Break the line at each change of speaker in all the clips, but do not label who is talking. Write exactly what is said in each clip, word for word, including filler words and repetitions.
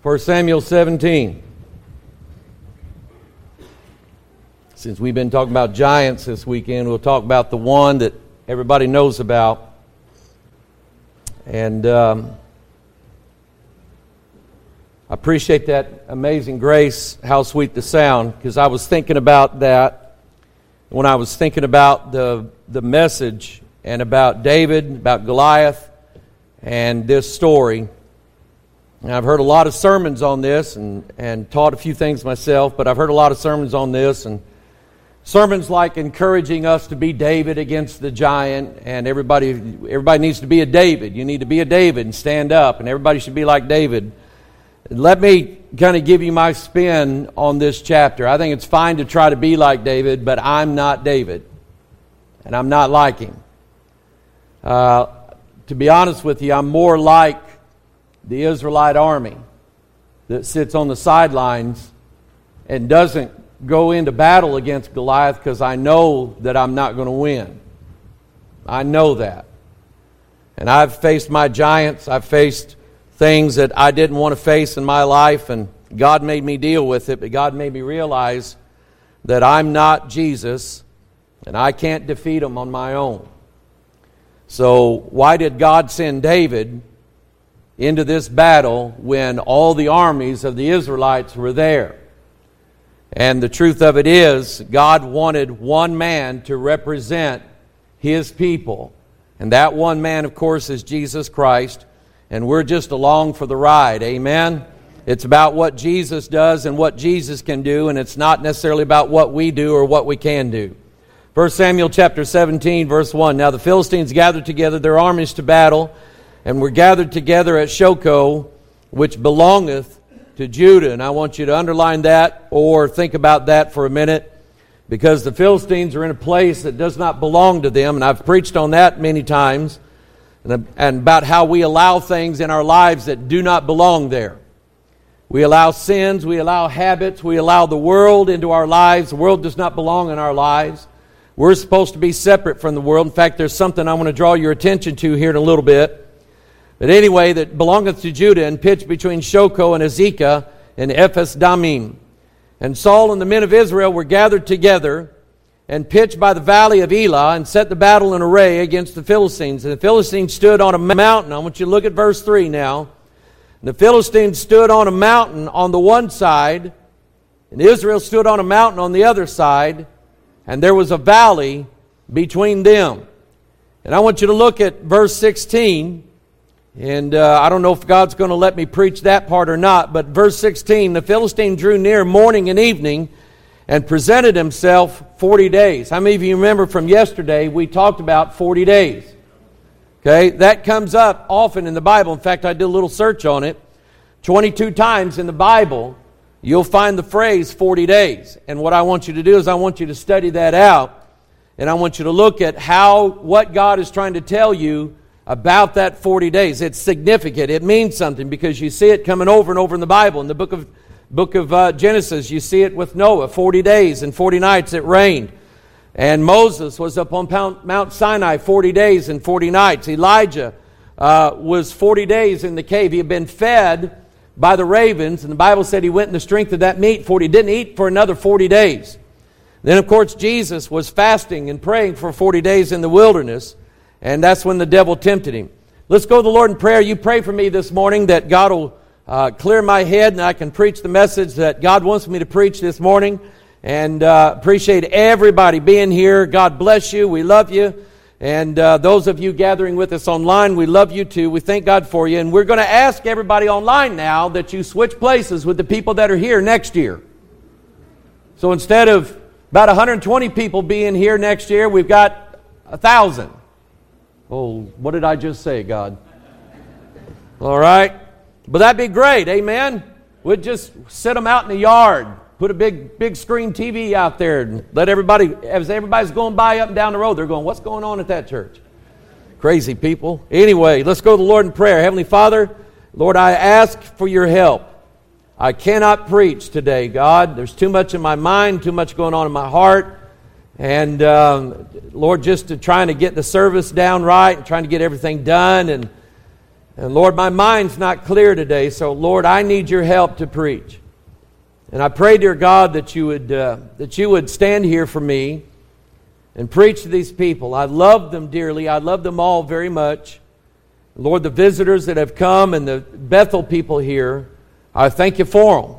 First Samuel seventeen. Since we've been talking about giants this weekend, we'll talk about the one that everybody knows about. And um, I appreciate that Amazing Grace, How Sweet the Sound, because I was thinking about that when I was thinking about the the message and about David, about Goliath, and this story. And I've heard a lot of sermons on this and, and taught a few things myself, but I've heard a lot of sermons on this, and sermons like encouraging us to be David against the giant, and everybody everybody needs to be a David. You need to be a David and stand up, and everybody should be like David. Let me kind of give you my spin on this chapter. I think it's fine to try to be like David, but I'm not David, and I'm not like him. Uh, to be honest with you, I'm more like the Israelite army that sits on the sidelines and doesn't go into battle against Goliath because I know that I'm not going to win. I know that. And I've faced my giants. I've faced things that I didn't want to face in my life, and God made me deal with it, but God made me realize that I'm not Jesus, and I can't defeat him on my own. So why did God send David into this battle when all the armies of the Israelites were there? And the truth of it is, God wanted one man to represent His people. And that one man, of course, is Jesus Christ. And we're just along for the ride. Amen? It's about what Jesus does and what Jesus can do, and it's not necessarily about what we do or what we can do. First Samuel chapter seventeen, verse one. Now the Philistines gathered together their armies to battle, and were gathered together at Shochoh, which belongeth to Judah. And I want you to underline that or think about that for a minute, because the Philistines are in a place that does not belong to them. And I've preached on that many times, and, and about how we allow things in our lives that do not belong there. We allow sins, we allow habits, we allow the world into our lives. The world does not belong in our lives. We're supposed to be separate from the world. In fact, there's something I want to draw your attention to here in a little bit. But anyway, that belongeth to Judah, and pitched between Shochoh and Azekah and Ephes Dammim. And Saul and the men of Israel were gathered together, and pitched by the valley of Elah, and set the battle in array against the Philistines. And the Philistines stood on a mountain. I want you to look at verse three now. And the Philistines stood on a mountain on the one side, and Israel stood on a mountain on the other side, and there was a valley between them. And I want you to look at verse sixteen. And uh, I don't know if God's going to let me preach that part or not, but verse sixteen, the Philistine drew near morning and evening and presented himself forty days. How many of you remember from yesterday we talked about forty days? Okay, that comes up often in the Bible. In fact, I did a little search on it. twenty-two times in the Bible, you'll find the phrase forty days. And what I want you to do is I want you to study that out, and I want you to look at how, what God is trying to tell you about that forty days. It's significant. It means something because you see it coming over and over in the Bible. In the book of book of uh, Genesis, you see it with Noah. forty days and forty nights it rained. And Moses was up on Mount Sinai forty days and forty nights. Elijah uh, was forty days in the cave. He had been fed by the ravens, and the Bible said he went in the strength of that meat. forty didn't eat for another forty days. Then, of course, Jesus was fasting and praying for forty days in the wilderness. And that's when the devil tempted him. Let's go to the Lord in prayer. You pray for me this morning that God will uh, clear my head and I can preach the message that God wants me to preach this morning. And uh, appreciate everybody being here. God bless you. We love you. And uh, those of you gathering with us online, we love you too. We thank God for you. And we're going to ask everybody online now that you switch places with the people that are here next year. So instead of about one hundred twenty people being here next year, we've got one thousand. Oh, what did I just say, God? All right. But that'd be great, amen? We'd just sit them out in the yard, put a big big screen T V out there, and let everybody, as everybody's going by up and down the road, they're going, what's going on at that church? Crazy people. Anyway, let's go to the Lord in prayer. Heavenly Father, Lord, I ask for your help. I cannot preach today, God. There's too much in my mind, too much going on in my heart. And, um, Lord, just to trying to get the service down right and trying to get everything done. And And Lord, my mind's not clear today, so Lord, I need your help to preach. And I pray, dear God, that you would uh, that you would stand here for me and preach to these people. I love them dearly. I love them all very much. Lord, the visitors that have come and the Bethel people here, I thank you for them.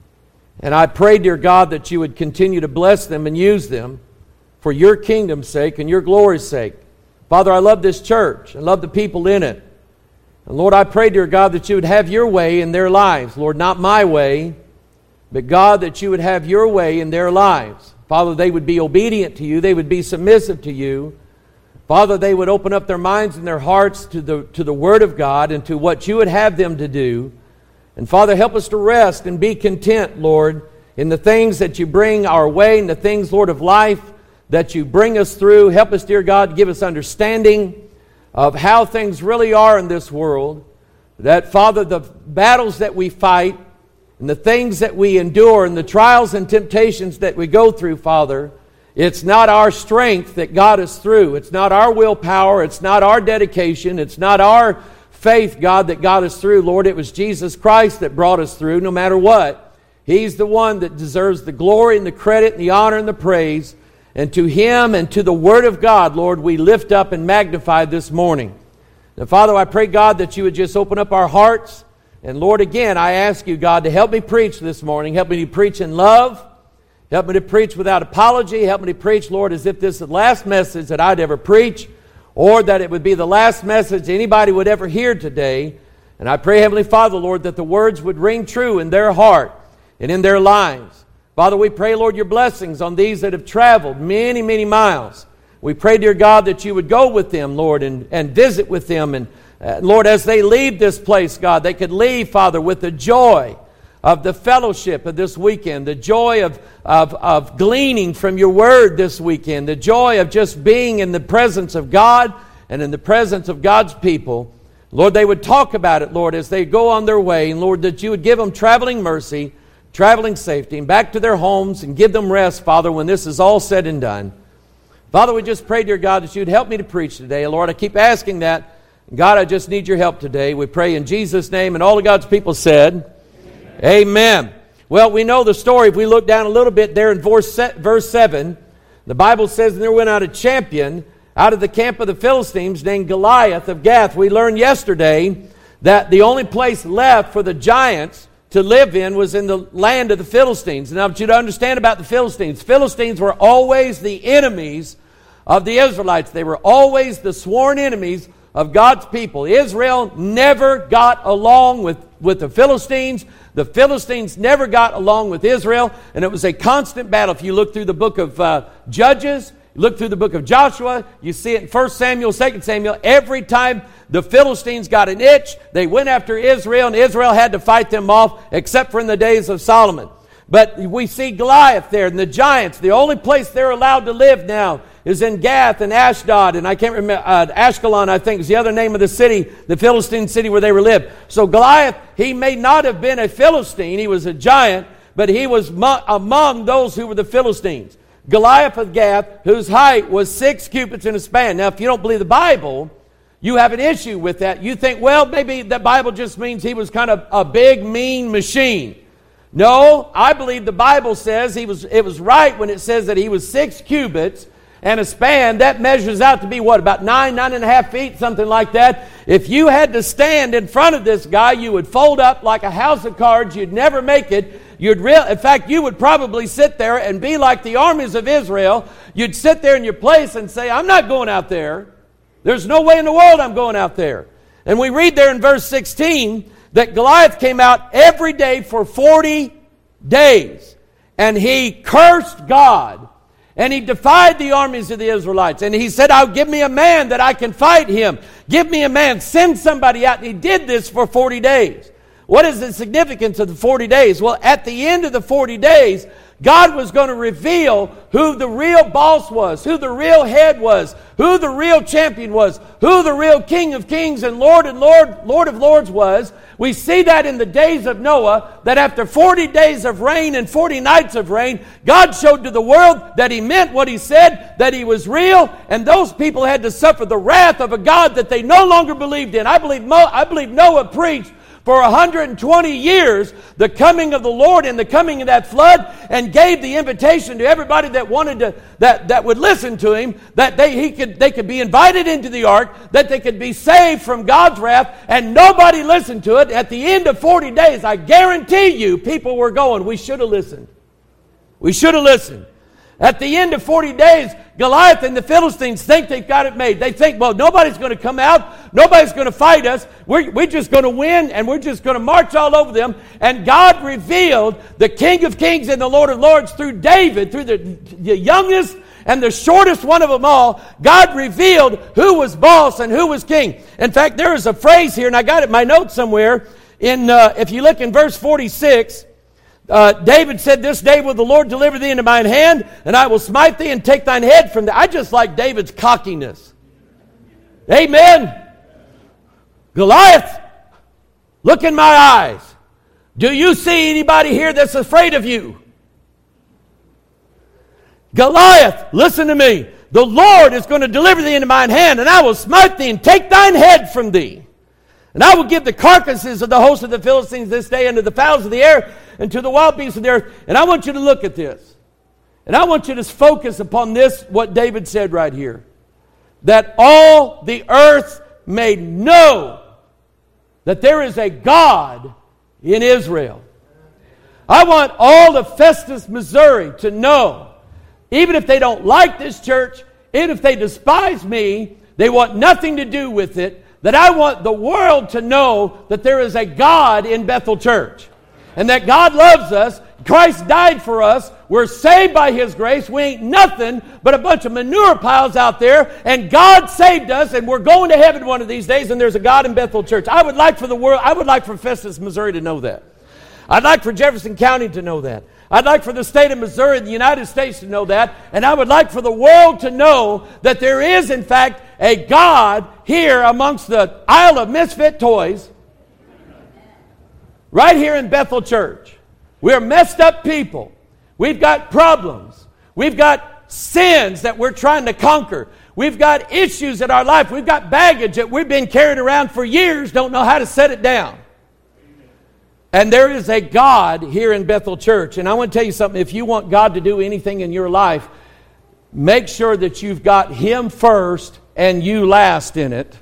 And I pray, dear God, that you would continue to bless them and use them for your kingdom's sake and your glory's sake. Father, I love this church. I love the people in it. And Lord, I pray, dear God, that you would have your way in their lives. Lord, not my way, but God, that you would have your way in their lives. Father, they would be obedient to you. They would be submissive to you. Father, they would open up their minds and their hearts to the, to the Word of God and to what you would have them to do. And Father, help us to rest and be content, Lord, in the things that you bring our way and the things, Lord, of life that you bring us through. Help us, dear God, to give us understanding of how things really are in this world. That, Father, the battles that we fight and the things that we endure and the trials and temptations that we go through, Father, it's not our strength that got us through. It's not our willpower. It's not our dedication. It's not our faith, God, that got us through. Lord, it was Jesus Christ that brought us through no matter what. He's the one that deserves the glory and the credit and the honor and the praise. And to Him and to the Word of God, Lord, we lift up and magnify this morning. Now, Father, I pray, God, that you would just open up our hearts. And Lord, again, I ask you, God, to help me preach this morning. Help me to preach in love. Help me to preach without apology. Help me to preach, Lord, as if this is the last message that I'd ever preach, or that it would be the last message anybody would ever hear today. And I pray, Heavenly Father, Lord, that the words would ring true in their heart and in their lives. Father, we pray, Lord, your blessings on these that have traveled many, many miles. We pray, dear God, that you would go with them, Lord, and, and visit with them. And uh, Lord, as they leave this place, God, they could leave, Father, with the joy of the fellowship of this weekend, the joy of, of, of gleaning from your word this weekend, the joy of just being in the presence of God and in the presence of God's people. Lord, they would talk about it, Lord, as they go on their way. And Lord, that you would give them traveling mercy, traveling safety, and back to their homes and give them rest, Father, when this is all said and done. Father, we just pray, dear God, that you'd help me to preach today. Lord, I keep asking that. God, I just need your help today. We pray in Jesus' name, and all of God's people said, Amen. Amen. Well, we know the story. If we look down a little bit there in verse seven, the Bible says, and there went out a champion out of the camp of the Philistines named Goliath of Gath. We learned yesterday that the only place left for the giants to live in was in the land of the Philistines. And I want you to understand about the Philistines. Philistines were always the enemies of the Israelites. They were always the sworn enemies of God's people. Israel never got along with, with the Philistines. The Philistines never got along with Israel. And it was a constant battle. If you look through the book of uh, Judges, look through the book of Joshua, you see it in First Samuel, Second Samuel. Every time the Philistines got an itch, they went after Israel, and Israel had to fight them off, except for in the days of Solomon. But we see Goliath there, and the giants. The only place they're allowed to live now is in Gath and Ashdod, and I can't remember, uh, Ashkelon, I think, is the other name of the city, the Philistine city where they were lived. So Goliath, he may not have been a Philistine, he was a giant, but he was mo- among those who were the Philistines. Goliath of Gath, whose height was six cubits in a span. Now, if you don't believe the Bible, you have an issue with that. You think, well, maybe the Bible just means he was kind of a big, mean machine. No, I believe the Bible says he was. It was right when it says that he was six cubits and a span. That measures out to be what, about nine, nine and a half feet, something like that. If you had to stand in front of this guy, you would fold up like a house of cards. You'd never make it. You'd real, in fact, you would probably sit there and be like the armies of Israel. You'd sit there in your place and say, I'm not going out there. There's no way in the world I'm going out there. And we read there in verse sixteen that Goliath came out every day for forty days. And he cursed God. And he defied the armies of the Israelites. And he said, "I'll give me a man that I can fight him. Give me a man. Send somebody out." And he did this for forty days. What is the significance of the forty days? Well, at the end of the forty days, God was going to reveal who the real boss was, who the real head was, who the real champion was, who the real King of Kings and Lord and Lord, Lord of Lords was. We see that in the days of Noah, that after forty days of rain and forty nights of rain, God showed to the world that He meant what He said, that He was real, and those people had to suffer the wrath of a God that they no longer believed in. I believe, Mo, I believe Noah preached for one hundred twenty years the coming of the Lord and the coming of that flood, and gave the invitation to everybody that wanted to, that, that would listen to him, that they he could they could be invited into the ark, that they could be saved from God's wrath, and nobody listened to it. At the end of forty days, I guarantee you, people were going, we should have listened. We should have listened. At the end of forty days, Goliath and the Philistines think they've got it made. They think, well, nobody's going to come out. Nobody's going to fight us. We're, we're just going to win, and we're just going to march all over them. And God revealed the King of Kings and the Lord of Lords through David, through the, the youngest and the shortest one of them all. God revealed who was boss and who was king. In fact, there is a phrase here, and I got it in my notes somewhere. In uh, if you look in verse forty-six, Uh, David said, this day will the Lord deliver thee into mine hand, and I will smite thee and take thine head from thee. I just like David's cockiness. Amen. Goliath, look in my eyes. Do you see anybody here that's afraid of you? Goliath, listen to me. The Lord is going to deliver thee into mine hand, and I will smite thee and take thine head from thee. And I will give the carcasses of the host of the Philistines this day unto the fowls of the air and to the wild beasts of the earth. And I want you to look at this. And I want you to focus upon this, what David said right here. That all the earth may know that there is a God in Israel. I want all of Festus, Missouri to know, even if they don't like this church, even if they despise me, they want nothing to do with it, that I want the world to know that there is a God in Bethel Church. And that God loves us. Christ died for us. We're saved by His grace. We ain't nothing but a bunch of manure piles out there. And God saved us, and we're going to heaven one of these days, and there's a God in Bethel Church. I would like for the world, I would like for Festus, Missouri to know that. I'd like for Jefferson County to know that. I'd like for the state of Missouri, the United States, to know that. And I would like for the world to know that there is, in fact, a God here amongst the Isle of Misfit Toys, right here in Bethel Church. We're messed up people. We've got problems. We've got sins that we're trying to conquer. We've got issues in our life. We've got baggage that we've been carrying around for years, don't know how to set it down. And there is a God here in Bethel Church. And I want to tell you something. If you want God to do anything in your life, make sure that you've got Him first and you last in it.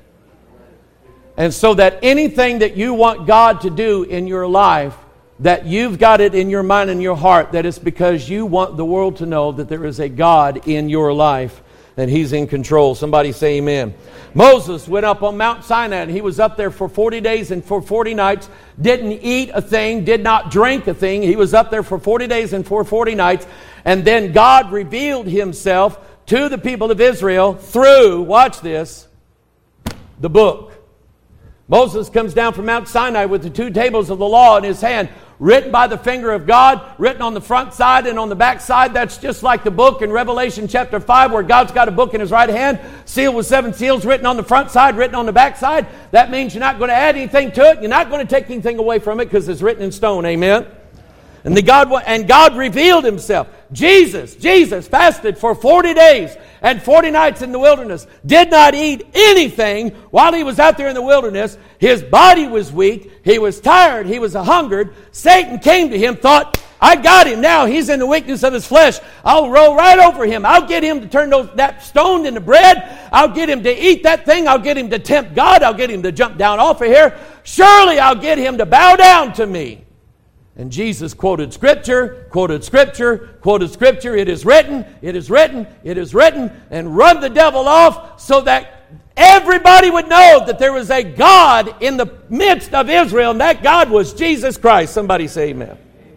And so that anything that you want God to do in your life, that you've got it in your mind and your heart, that it's because you want the world to know that there is a God in your life and He's in control. Somebody say amen. Moses went up on Mount Sinai, and he was up there for forty days and for forty nights, didn't eat a thing, did not drink a thing. He was up there for forty days and for forty nights, and then God revealed Himself to the people of Israel through, watch this, the book. Moses comes down from Mount Sinai with the two tables of the law in his hand, written by the finger of God, written on the front side and on the back side. That's just like the book in Revelation chapter five, where God's got a book in His right hand, sealed with seven seals, written on the front side, written on the back side. That means you're not going to add anything to it. You're not going to take anything away from it because it's written in stone. Amen? And, the God, and God revealed Himself. Jesus, Jesus fasted for forty days and forty nights in the wilderness. Did not eat anything while He was out there in the wilderness. His body was weak. He was tired. He was hungered. Satan came to Him, thought, I got him now. He's in the weakness of his flesh. I'll roll right over him. I'll get him to turn those, that stone into bread. I'll get him to eat that thing. I'll get him to tempt God. I'll get him to jump down off of here. Surely I'll get him to bow down to me. And Jesus quoted Scripture, quoted Scripture, quoted Scripture. It is written, it is written, it is written, and run the devil off so that everybody would know that there was a God in the midst of Israel, and that God was Jesus Christ. Somebody say amen.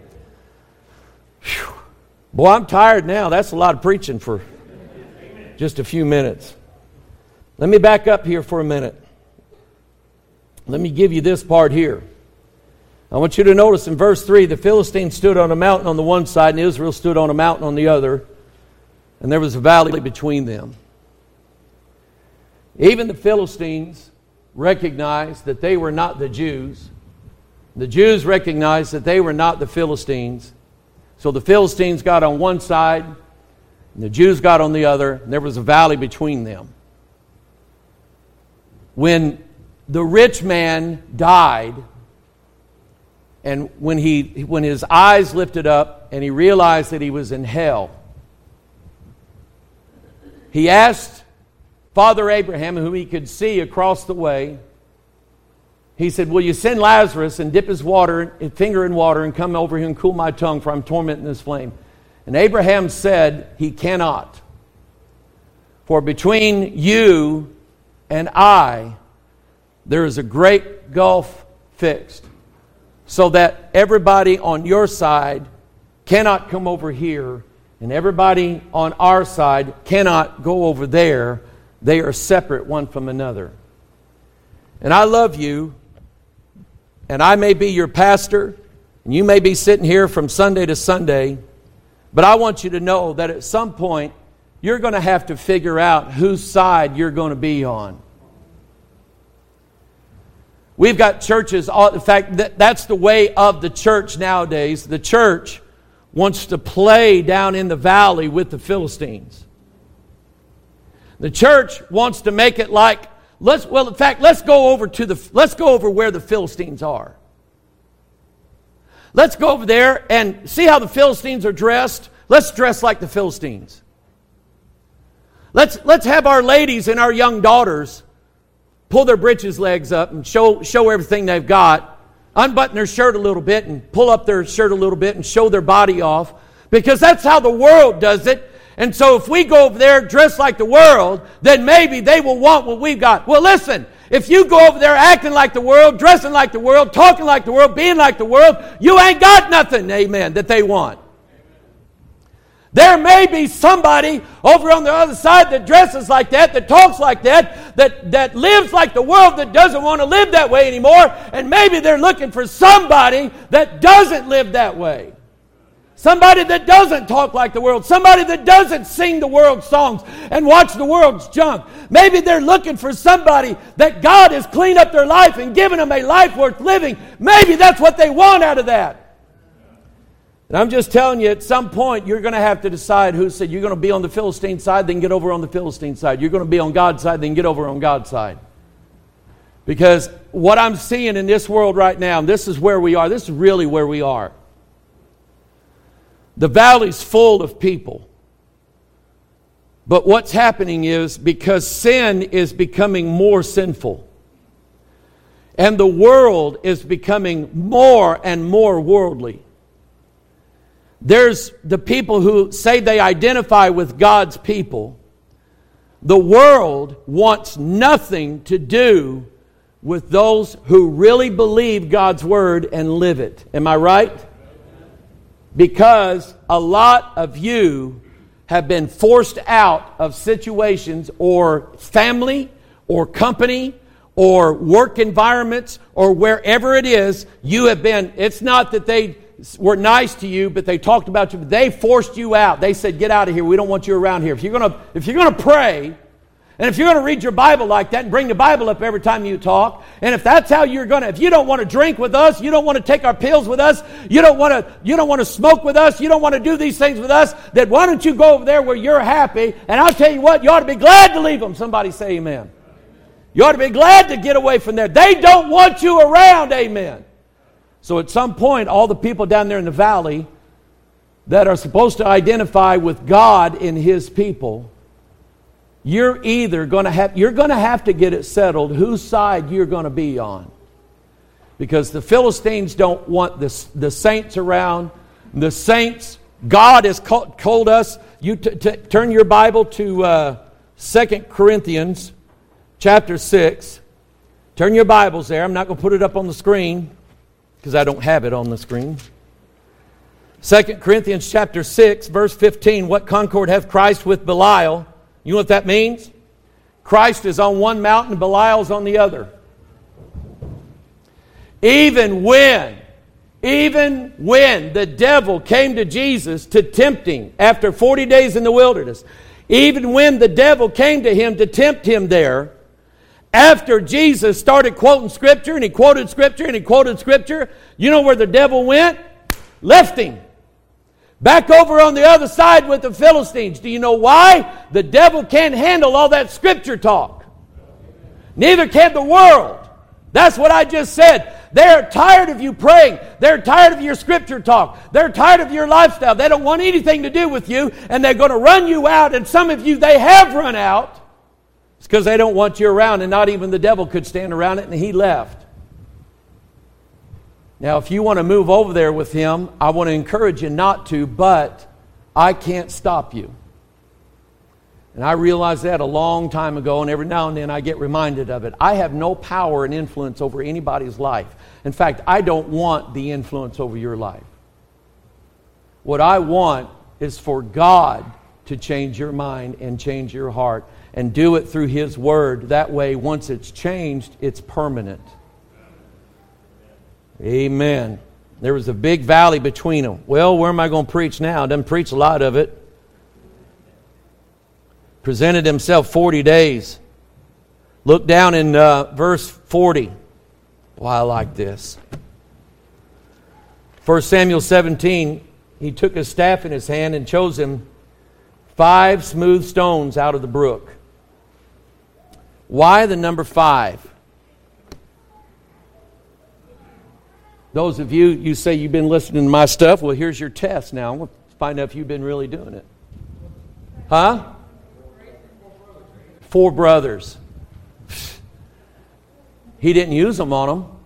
Whew. Boy, I'm tired now. That's a lot of preaching for just a few minutes. Let me back up here for a minute. Let me give you this part here. I want you to notice in verse three, the Philistines stood on a mountain on the one side and Israel stood on a mountain on the other, and there was a valley between them. Even the Philistines recognized that they were not the Jews. The Jews recognized that they were not the Philistines. So the Philistines got on one side, and the Jews got on the other, and there was a valley between them. When the rich man died, and when he when his eyes lifted up and he realized that he was in hell, he asked Father Abraham, whom he could see across the way, he said, will you send Lazarus and dip his water, his finger in water and come over here and cool my tongue, for I'm tormented in this flame? And Abraham said, he cannot. For between you and I, there is a great gulf fixed, so that everybody on your side cannot come over here, and everybody on our side cannot go over there. They are separate one from another. And I love you, and I may be your pastor, and you may be sitting here from Sunday to Sunday, but I want you to know that at some point, you're going to have to figure out whose side you're going to be on. We've got churches, in fact, that's the way of the church nowadays. The church wants to play down in the valley with the Philistines. The church wants to make it like, let's well, in fact, let's go over to the let's go over where the Philistines are. Let's go over there and see how the Philistines are dressed. Let's dress like the Philistines. Let's let's have our ladies and our young daughters pull their breeches legs up and show show everything they've got. Unbutton their shirt a little bit and pull up their shirt a little bit and show their body off. Because that's how the world does it. And so if we go over there dressed like the world, then maybe they will want what we've got. Well, listen, if you go over there acting like the world, dressing like the world, talking like the world, being like the world, you ain't got nothing, amen, that they want. There may be somebody over on the other side that dresses like that, that talks like that, that, that lives like the world, that doesn't want to live that way anymore. And maybe they're looking for somebody that doesn't live that way. Somebody that doesn't talk like the world. Somebody that doesn't sing the world's songs and watch the world's junk. Maybe they're looking for somebody that God has cleaned up their life and given them a life worth living. Maybe that's what they want out of that. And I'm just telling you, at some point, you're going to have to decide who said you're going to be on the Philistine side, then get over on the Philistine side. You're going to be on God's side, then get over on God's side. Because what I'm seeing in this world right now, and this is where we are, this is really where we are. The valley's full of people. But what's happening is, because sin is becoming more sinful, and the world is becoming more and more worldly, there's the people who say they identify with God's people. The world wants nothing to do with those who really believe God's Word and live it. Am I right? Because a lot of you have been forced out of situations or family or company or work environments or wherever it is, you have been, it's not that they were nice to you, but they talked about you, but they forced you out. They said, get out of here. We don't want you around here. If you're going to, if you're going to pray, and if you're going to read your Bible like that and bring the Bible up every time you talk, and if that's how you're going to, if you don't want to drink with us, you don't want to take our pills with us, you don't want to, you don't want to smoke with us, you don't want to do these things with us, then why don't you go over there where you're happy? And I'll tell you what, you ought to be glad to leave them. Somebody say amen. You ought to be glad to get away from there. They don't want you around, amen. So at some point, all the people down there in the valley that are supposed to identify with God in His people, you're either going to have, you're going to have to get it settled whose side you're going to be on. Because the Philistines don't want the, the saints around. The saints, God has called, told us, you t- t- turn your Bible to uh, Second Corinthians chapter six. Turn your Bibles there. I'm not going to put it up on the screen because I don't have it on the screen. Second Corinthians chapter six, verse fifteen. What concord hath Christ with Belial? You know what that means? Christ is on one mountain, Belial's on the other. Even when Even when the devil came to Jesus to tempt him after forty days in the wilderness, even when the devil came to him to tempt him there, after Jesus started quoting Scripture, and he quoted Scripture, and he quoted Scripture, you know where the devil went? Left him. Back over on the other side with the Philistines. Do you know why? The devil can't handle all that Scripture talk. Neither can the world. That's what I just said. They're tired of you praying. They're tired of your Scripture talk. They're tired of your lifestyle. They don't want anything to do with you, and they're going to run you out, and some of you, they have run out. It's because they don't want you around, and not even the devil could stand around it, and he left. Now, if you want to move over there with him, I want to encourage you not to, but I can't stop you. And I realized that a long time ago, and every now and then I get reminded of it. I have no power and influence over anybody's life. In fact, I don't want the influence over your life. What I want is for God to change your mind and change your heart, and do it through His Word. That way, once it's changed, it's permanent. Amen. There was a big valley between them. Well, where am I going to preach now? I didn't preach a lot of it. Presented himself forty days. Look down in uh, verse forty. Well, I like this. First Samuel seventeen, he took his staff in his hand and chose him five smooth stones out of the brook. Why the number five? Those of you, you say you've been listening to my stuff. Well, here's your test now. We'll find out if you've been really doing it. Huh? Four brothers. He didn't use them on them.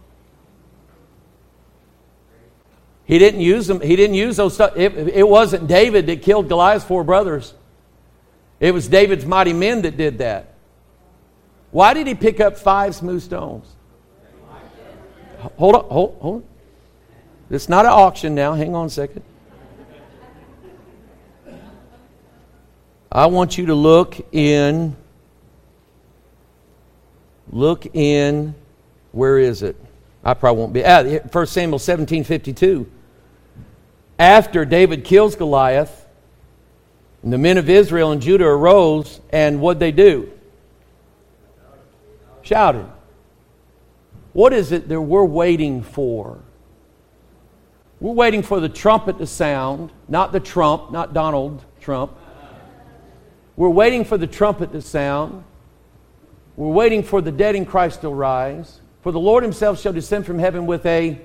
He didn't use them. He didn't use those stuff. It, it wasn't David that killed Goliath's four brothers. It was David's mighty men that did that. Why did he pick up five smooth stones? Hold on, hold, hold on. It's not an auction now. Hang on a second. I want you to look in. Look in. Where is it? I probably won't be. Ah, First Samuel seventeen fifty-two. After David kills Goliath, and the men of Israel and Judah arose, and what'd they do? Shouted. What is it that we're waiting for? We're waiting for the trumpet to sound, not the Trump, not Donald Trump. We're waiting for the trumpet to sound. We're waiting for the dead in Christ to rise. For the Lord Himself shall descend from heaven with a...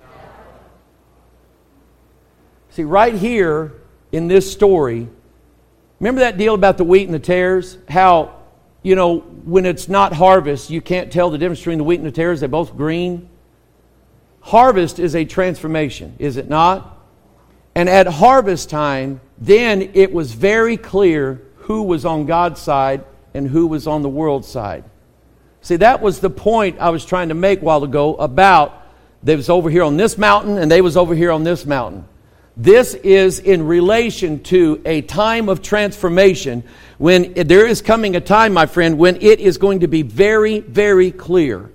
See, right here in this story, remember that deal about the wheat and the tares? How, you know, when it's not harvest, you can't tell the difference between the wheat and the tares. They're both green. Harvest is a transformation, is it not? And at harvest time, then it was very clear who was on God's side and who was on the world's side. See, that was the point I was trying to make a while ago about they was over here on this mountain and they was over here on this mountain. This is in relation to a time of transformation when there is coming a time, my friend, when it is going to be very, very clear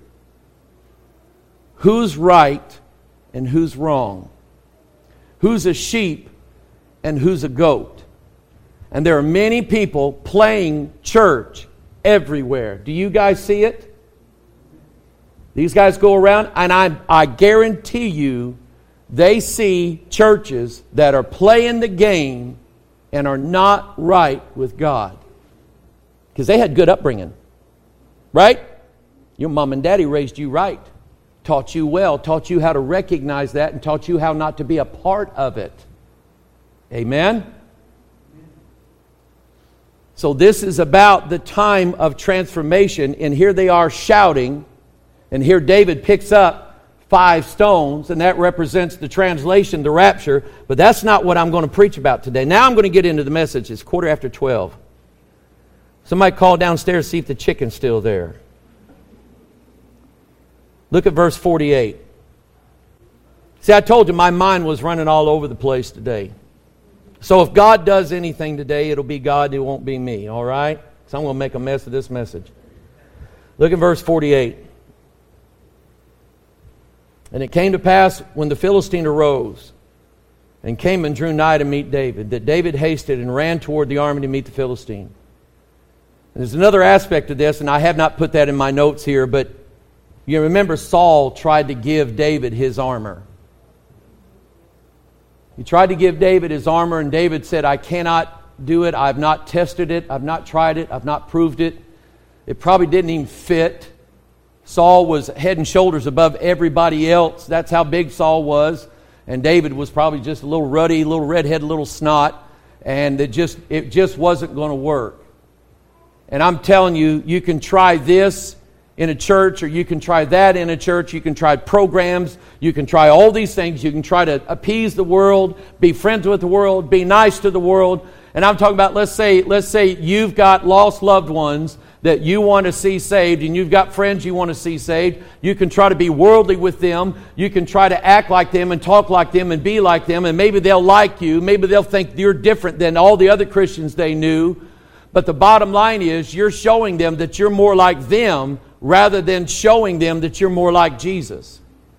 who's right and who's wrong, who's a sheep and who's a goat. And there are many people playing church everywhere. Do you guys see it? These guys go around, and I, I guarantee you they see churches that are playing the game and are not right with God. Because they had good upbringing. Right? Your mom and daddy raised you right. Taught you well. Taught you how to recognize that and taught you how not to be a part of it. Amen? So this is about the time of transformation. And here they are shouting. And here David picks up five stones, and that represents the translation, the rapture. But that's not what I'm going to preach about today. Now I'm going to get into the message. It's quarter after twelve. Somebody call downstairs, see if the chicken's still there. Look at verse forty-eight. See, I told you my mind was running all over the place today. So if God does anything today, it'll be God. It won't be me, all right? So I'm going to make a mess of this message. Look at verse forty-eight. And it came to pass when the Philistine arose and came and drew nigh to meet David, that David hasted and ran toward the army to meet the Philistine. And there's another aspect of this, and I have not put that in my notes here, but you remember Saul tried to give David his armor. He tried to give David his armor, and David said, I cannot do it. I've not tested it. I've not tried it. I've not proved it. It probably didn't even fit. Saul was head and shoulders above everybody else. That's how big Saul was. And David was probably just a little ruddy, a little redhead, a little snot. And it just, it just wasn't going to work. And I'm telling you, you can try this in a church, or you can try that in a church. You can try programs. You can try all these things. You can try to appease the world, be friends with the world, be nice to the world. And I'm talking about, let's say, let's say you've got lost loved ones that you want to see saved, and you've got friends you want to see saved. You can try to be worldly with them. You can try to act like them and talk like them and be like them, and maybe they'll like you. Maybe they'll think you're different than all the other Christians they knew. But the bottom line is, you're showing them that you're more like them rather than showing them that you're more like Jesus.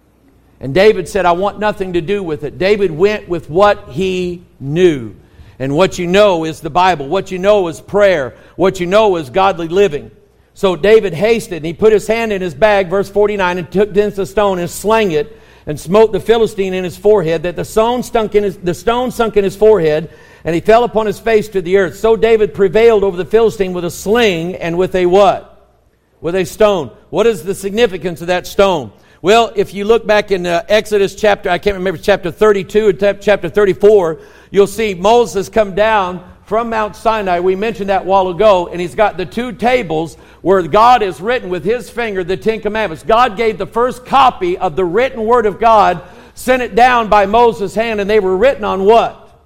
And David said, I want nothing to do with it. David went with what he knew. And what you know is the Bible. What you know is prayer. What you know is godly living. So David hasted, and he put his hand in his bag, verse forty-nine, and took thence a stone and slang it, and smote the Philistine in his forehead, that the stone stunk in his, the stone sunk in his forehead, and he fell upon his face to the earth. So David prevailed over the Philistine with a sling and with a what? With a stone. What is the significance of that stone? Well, if you look back in uh, Exodus chapter, I can't remember, chapter thirty-two or t- chapter thirty-four, you'll see Moses come down from Mount Sinai. We mentioned that a while ago, and he's got the two tables where God has written with his finger the Ten Commandments. God gave the first copy of the written Word of God, sent it down by Moses' hand, and they were written on what?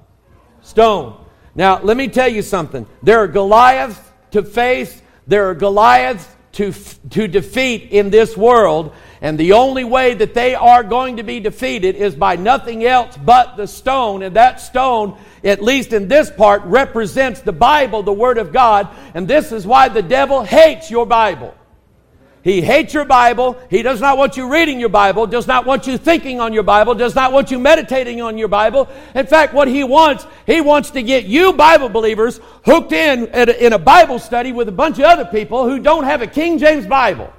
Stone. Now, let me tell you something. There are Goliaths to face. There are Goliaths to, to defeat in this world. And the only way that they are going to be defeated is by nothing else but the stone. And that stone, at least in this part, represents the Bible, the Word of God. And this is why the devil hates your Bible. He hates your Bible. He does not want you reading your Bible, does not want you thinking on your Bible, does not want you meditating on your Bible. In fact, what he wants, he wants to get you Bible believers hooked in at a, in a Bible study with a bunch of other people who don't have a King James Bible.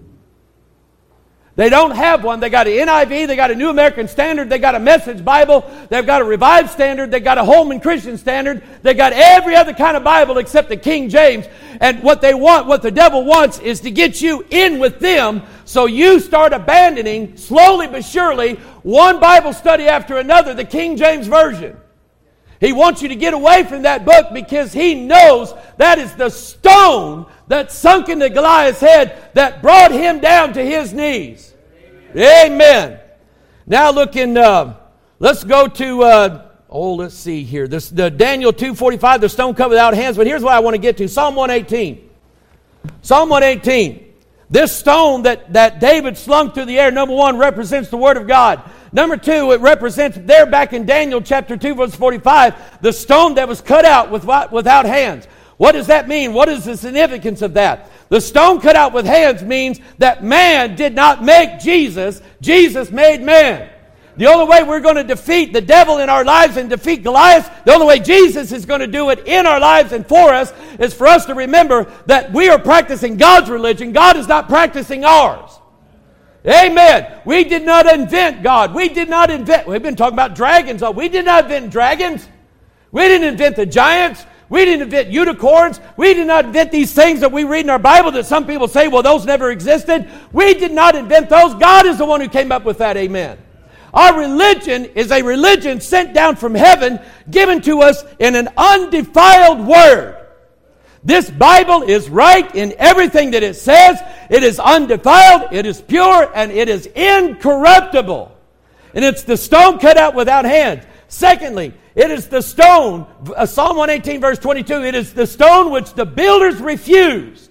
They don't have one. They got an N I V, they got a New American Standard, they got a Message Bible, they've got a Revived Standard, they got a Holman Christian Standard, they got every other kind of Bible except the King James. And what they want, what the devil wants, is to get you in with them, so you start abandoning, slowly but surely, one Bible study after another, the King James Version. He wants you to get away from that book because he knows that is the stone that sunk into Goliath's head that brought him down to his knees. Amen. Amen. Now look in, uh, let's go to, uh, oh, let's see here. This the Daniel two forty-five, the stone cut without hands. But here's what I want to get to. Psalm one eighteen. Psalm one eighteen. This stone that, that David slung through the air, number one, represents the Word of God. Number two, it represents there back in Daniel chapter two, verse forty-five, the stone that was cut out with, without hands. What does that mean? What is the significance of that? The stone cut out with hands means that man did not make Jesus. Jesus made man. The only way we're going to defeat the devil in our lives and defeat Goliath, the only way Jesus is going to do it in our lives and for us, is for us to remember that we are practicing God's religion. God is not practicing ours. Amen. We did not invent God. We did not invent, we've been talking about dragons. We did not invent dragons. We didn't invent the giants. We didn't invent unicorns. We did not invent these things that we read in our Bible that some people say, well, those never existed. We did not invent those. God is the one who came up with that. Amen. Our religion is a religion sent down from heaven, given to us in an undefiled word. This Bible is right in everything that it says. It is undefiled, it is pure, and it is incorruptible. And it's the stone cut out without hands. Secondly, it is the stone, uh, Psalm one eighteen verse twenty-two, it is the stone which the builders refused.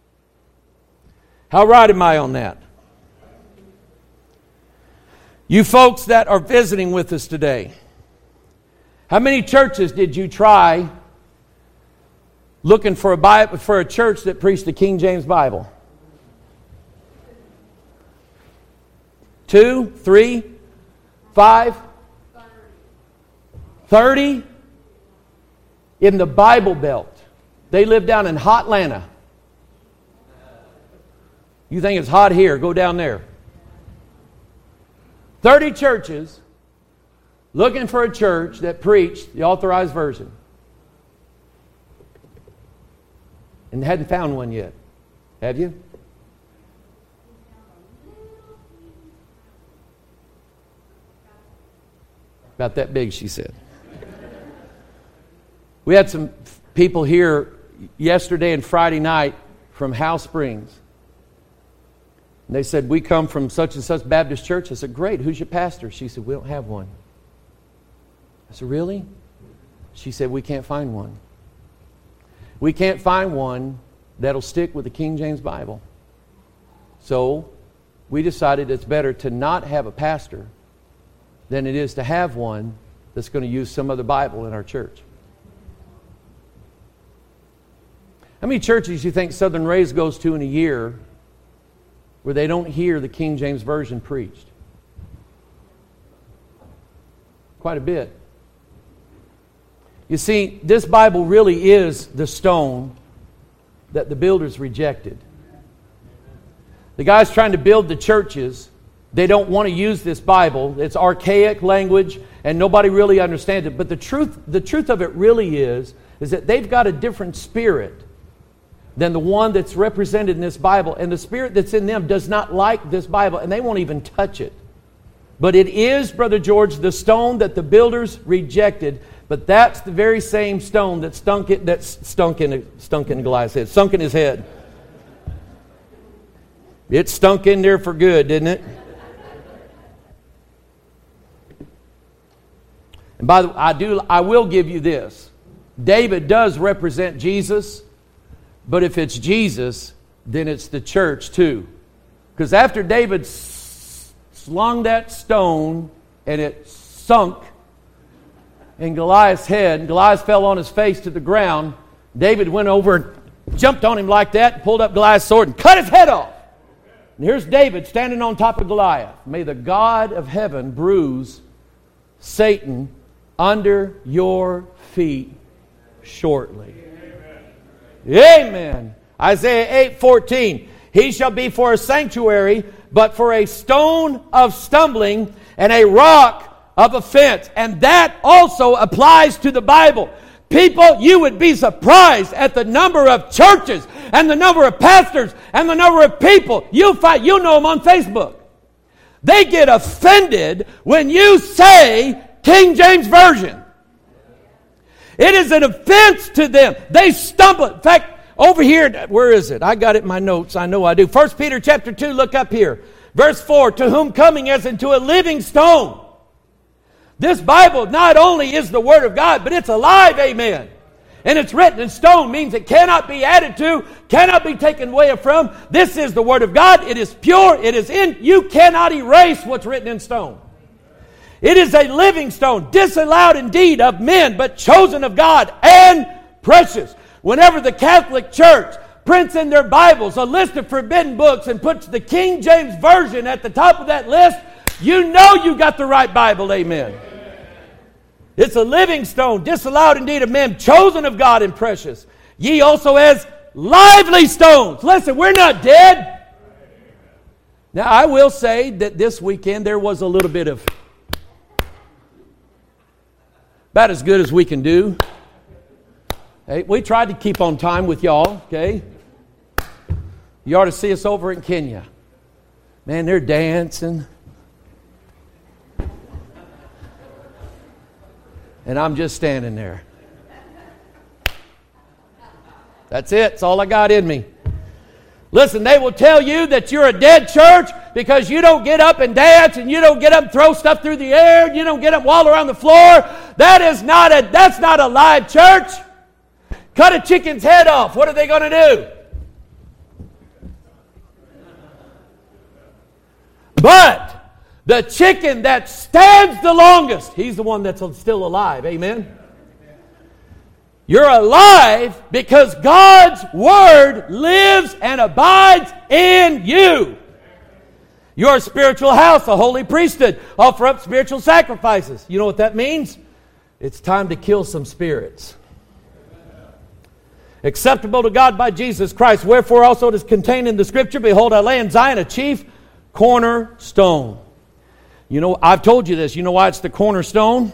How right am I on that? You folks that are visiting with us today, how many churches did you try looking for a Bible, for a church that preached the King James Bible? Two? Three? Five? Thirty? In the Bible Belt. They live down in Hotlanta. You think it's hot here? Go down there. Thirty churches looking for a church that preached the Authorized Version. And hadn't found one yet. Have you? About that big, she said. We had some people here yesterday and Friday night from House Springs. And they said, we come from such and such Baptist church. I said, great, who's your pastor? She said, we don't have one. I said, really? She said, we can't find one. We can't find one that'll stick with the King James Bible. So we decided it's better to not have a pastor than it is to have one that's going to use some other Bible in our church. How many churches do you think Southern Raised goes to in a year where they don't hear the King James Version preached? Quite a bit. You see, this Bible really is the stone that the builders rejected. The guys trying to build the churches, they don't want to use this Bible. It's archaic language and nobody really understands it. But the truth, the truth of it really is, is that they've got a different spirit than the one that's represented in this Bible. And the spirit that's in them does not like this Bible, and they won't even touch it. But it is, Brother George, the stone that the builders rejected. But that's the very same stone that stunk it, that stunk in stunk in Goliath's head, sunk in his head. It stunk in there for good, didn't it? And by the way, I do, I will give you this. David does represent Jesus. But if it's Jesus, then it's the church too. Because after David slung that stone and it sunk in Goliath's head, and Goliath fell on his face to the ground, David went over and jumped on him like that, and pulled up Goliath's sword and cut his head off. And here's David standing on top of Goliath. May the God of heaven bruise Satan under your feet shortly. Amen. Isaiah eight fourteen. He shall be for a sanctuary, but for a stone of stumbling and a rock of offense. And that also applies to the Bible. People, you would be surprised at the number of churches and the number of pastors and the number of people. You'll find, you'll know them on Facebook. They get offended when you say King James Version. It is an offense to them. They stumble. In fact, over here, where is it? I got it in my notes. I know I do. First Peter chapter two, look up here. Verse four, to whom coming as into a living stone. This Bible not only is the Word of God, but it's alive, amen. And it's written in stone, means it cannot be added to, cannot be taken away from. This is the Word of God. It is pure. It is in. You cannot erase what's written in stone. It is a living stone, disallowed indeed of men, but chosen of God and precious. Whenever the Catholic Church prints in their Bibles a list of forbidden books and puts the King James Version at the top of that list, you know you got the right Bible, amen. It's a living stone, disallowed indeed of men, chosen of God and precious. Ye also as lively stones. Listen, we're not dead. Now, I will say that this weekend there was a little bit of about as good as we can do. Hey, we tried to keep on time with y'all, okay? You ought to see us over in Kenya. Man, they're dancing. And I'm just standing there. That's it. That's all I got in me. Listen, they will tell you that you're a dead church because you don't get up and dance and you don't get up and throw stuff through the air and you don't get up and wallow around the floor. That is not a, that's not a live church. Cut a chicken's head off. What are they going to do? But the chicken that stands the longest, he's the one that's still alive. Amen? You're alive because God's Word lives and abides in you. You're a spiritual house, a holy priesthood. Offer up spiritual sacrifices. You know what that means? It's time to kill some spirits. Acceptable to God by Jesus Christ. Wherefore also it is contained in the Scripture, behold, I lay in Zion a chief cornerstone. You know, I've told you this. You know why it's the cornerstone?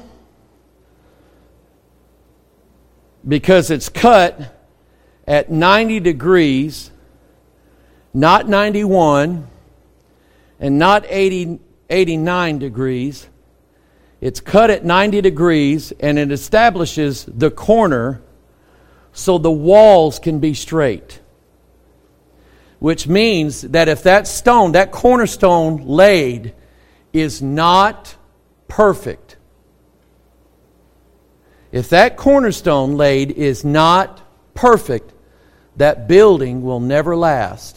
Because it's cut at ninety degrees, not ninety-one, and not eighty, eighty-nine degrees. It's cut at ninety degrees, and it establishes the corner so the walls can be straight. Which means that if that stone, that cornerstone laid, is not perfect, if that cornerstone laid is not perfect, that building will never last.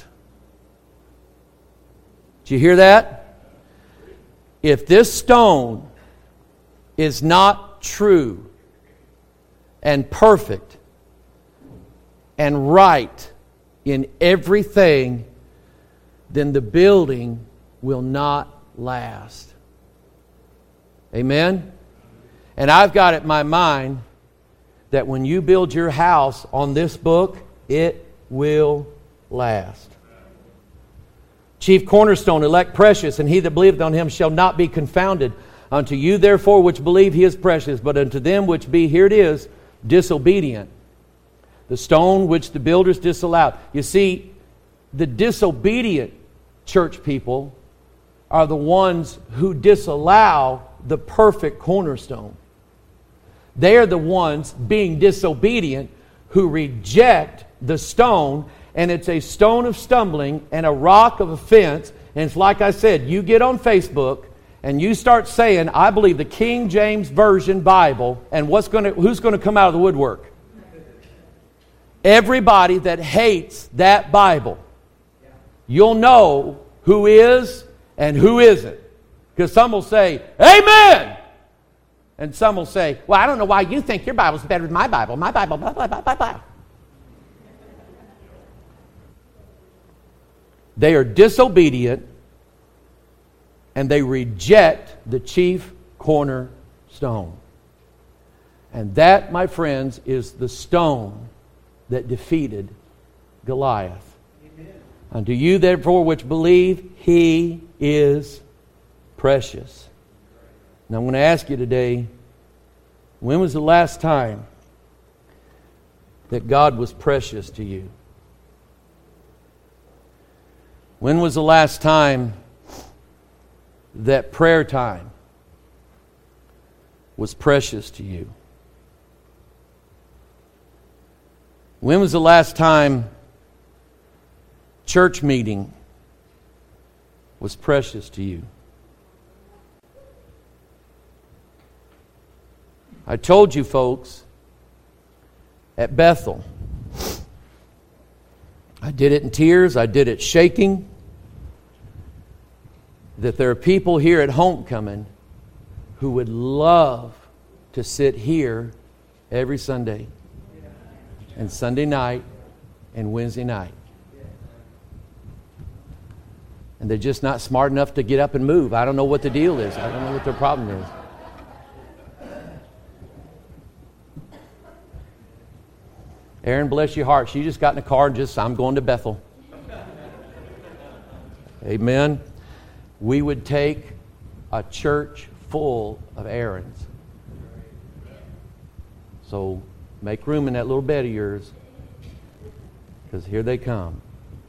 Did you hear that? If this stone is not true and perfect and right in everything, then the building will not last. Amen? And I've got it in my mind that when you build your house on this book, it will last. Chief cornerstone, elect precious, and he that believeth on him shall not be confounded. Unto you therefore which believe he is precious, but unto them which be, here it is, disobedient. The stone which the builders disallowed. You see, the disobedient church people are the ones who disallow the perfect cornerstone. They are the ones being disobedient who reject the stone, and it's a stone of stumbling and a rock of offense. And it's like I said, you get on Facebook and you start saying, I believe the King James Version Bible, and what's going to, who's going to come out of the woodwork? Everybody that hates that Bible. You'll know who is and who isn't. Because some will say, Amen! And some will say, well, I don't know why you think your Bible's better than my Bible. My Bible, blah, blah, blah, blah, blah. They are disobedient and they reject the chief cornerstone. And that, my friends, is the stone that defeated Goliath. Amen. Unto you therefore which believe, he is precious. Now I'm going to ask you today, when was the last time that God was precious to you? When was the last time that prayer time was precious to you? When was the last time church meeting was precious to you? I told you folks, at Bethel, I did it in tears, I did it shaking, that there are people here at Homecoming who would love to sit here every Sunday and Sunday night and Wednesday night. And they're just not smart enough to get up and move. I don't know what the deal is. I don't know what their problem is. Aaron, bless your heart. She just got in the car and just, I'm going to Bethel. Amen. We would take a church full of Aarons. So make room in that little bed of yours, because here they come.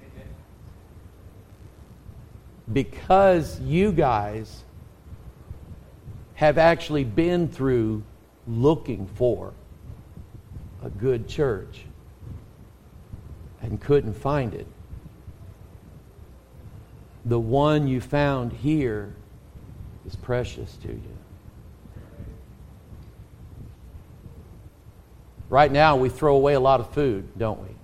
Because you guys have actually been through looking for a good church and couldn't find it. The one you found here is precious to you. Right now, we throw away a lot of food, don't we?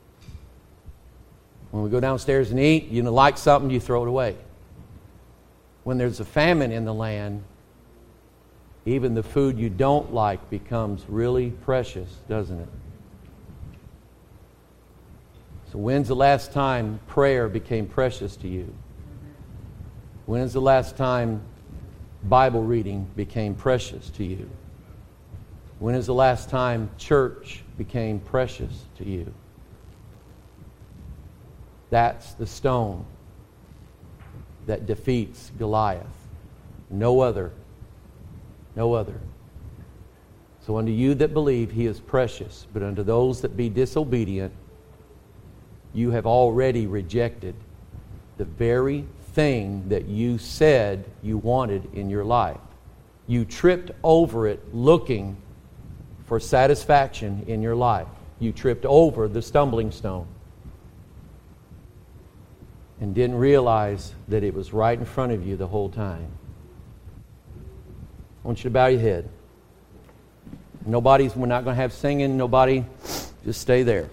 When we go downstairs and eat, you like something, you throw it away. When there's a famine in the land, even the food you don't like becomes really precious, doesn't it? So when's the last time prayer became precious to you? When is the last time Bible reading became precious to you? When is the last time church became precious to you? That's the stone that defeats Goliath. No other. No other. So unto you that believe he is precious, but unto those that be disobedient, you have already rejected the very thing that you said you wanted in your life. You tripped over it looking for satisfaction in your life. You tripped over the stumbling stone and didn't realize that it was right in front of you the whole time. I want you to bow your head. Nobody's, we're not going to have singing, nobody, just stay there.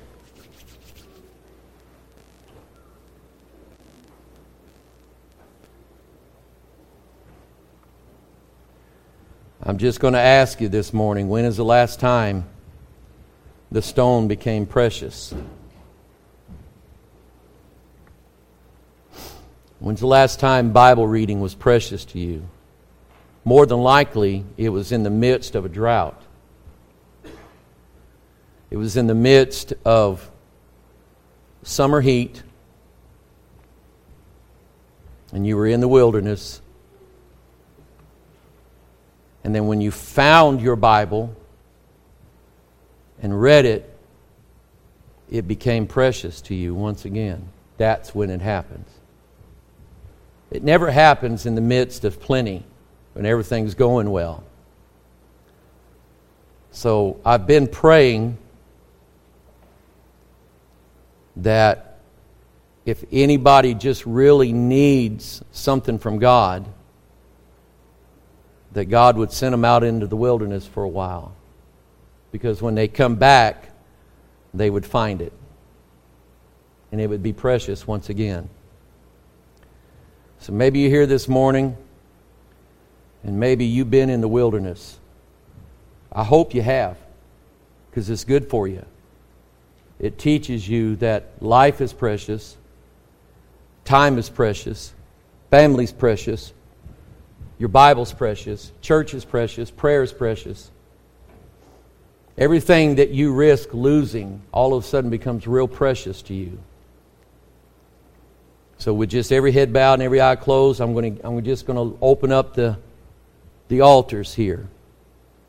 I'm just going to ask you this morning, when is the last time the stone became precious? When's the last time Bible reading was precious to you? More than likely, it was in the midst of a drought. It was in the midst of summer heat, and you were in the wilderness. And then when you found your Bible and read it, it became precious to you once again. That's when it happens. It never happens in the midst of plenty, when everything's going well. So I've been praying that if anybody just really needs something from God, that God would send them out into the wilderness for a while. Because when they come back, they would find it. And it would be precious once again. So maybe you're here this morning, and maybe you've been in the wilderness. I hope you have, because it's good for you. It teaches you that life is precious, time is precious, family's precious, your Bible's precious, church is precious, prayer is precious. Everything that you risk losing all of a sudden becomes real precious to you. So with just every head bowed and every eye closed, I'm going to, I'm just going to open up the, the altars here.